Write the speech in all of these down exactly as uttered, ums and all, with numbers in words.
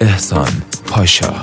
احسان پاشا.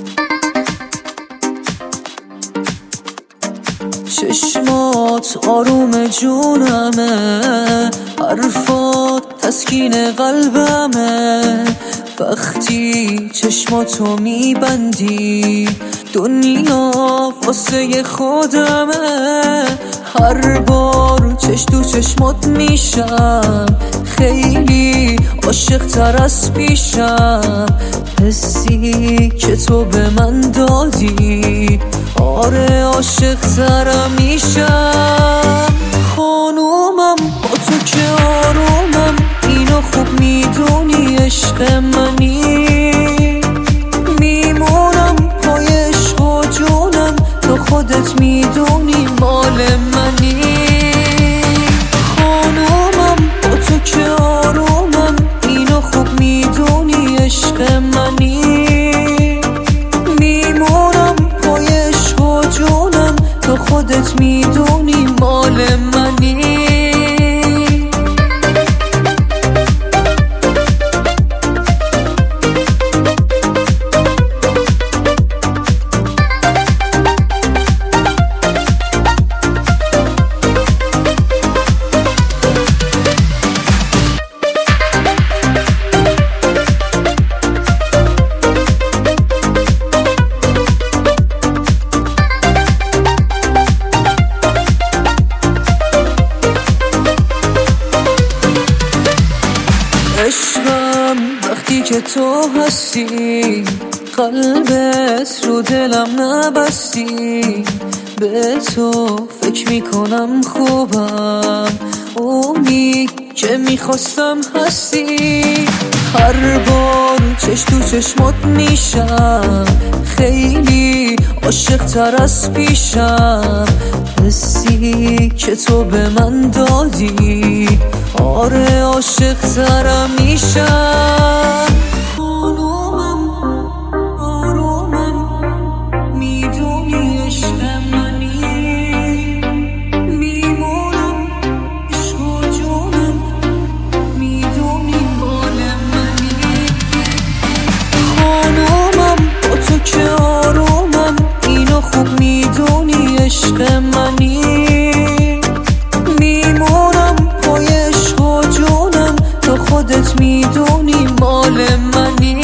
چشمات آروم جونمه، حرفات تسکین قلبمه. وقتی چشماتو میبندی دنیا واسه خودمه. هر بار چش تو چشمات میشم، خیلی عاشق تر از پیشم. حسی که تو به من دادی، آره عاشق ترم میشم. خانومم با تو که آرومم، اینو خوب میدونی عشق منی. میمونم پای عشق و جونم، تو خودت میدونی مال منی. خانومم با تو که آرومم، اینو خوب میدونی عشق منی. میمونم پای عشق و جونم، تو خودت میدونی مال منی. عشقم وقتی که تو هستی، قلبت رو دلم نبستی. به تو فکر میکنم خوبم، اونی که میخواستم هستی. هر بار چش تو چشمات میشم، خیلی عاشق تر از پیشم. حسی که تو به من دادی، آره عاشق ترم میشم. خانومم آرومم، میدونی عشق منی. میمونم عشق و جونم، میدونی مال منی. خانومم با تو که آرومم، اینو خوب میدونی عشق منی. میمونم پای عشق و جونم، تو خودت میدونی مال منی.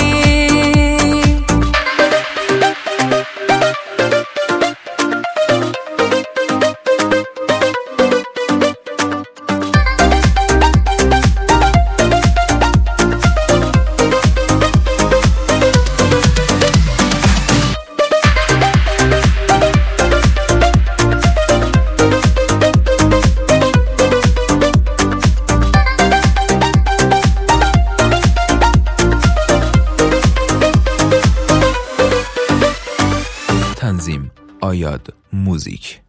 تنظیم آیاد موزیک.